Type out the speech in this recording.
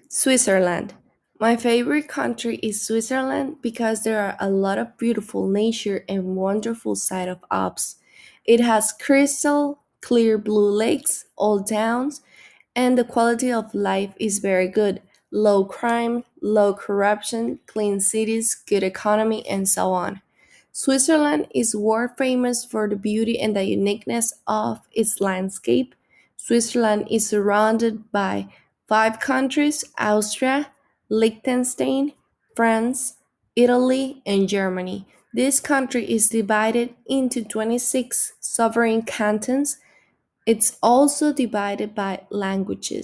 Switzerland. My favorite country is Switzerland because there are a lot of beautiful nature and wonderful sight of Alps. It has crystal clear blue lakes, old towns, and the quality of life is very good. Low crime, low corruption, clean cities, good economy, and so on. Switzerland is world famous for the beauty and the uniqueness of its landscape. Switzerland is surrounded by five countries: Austria, Liechtenstein, France, Italy, and Germany. This country is divided into 26 sovereign cantons. It's also divided by languages.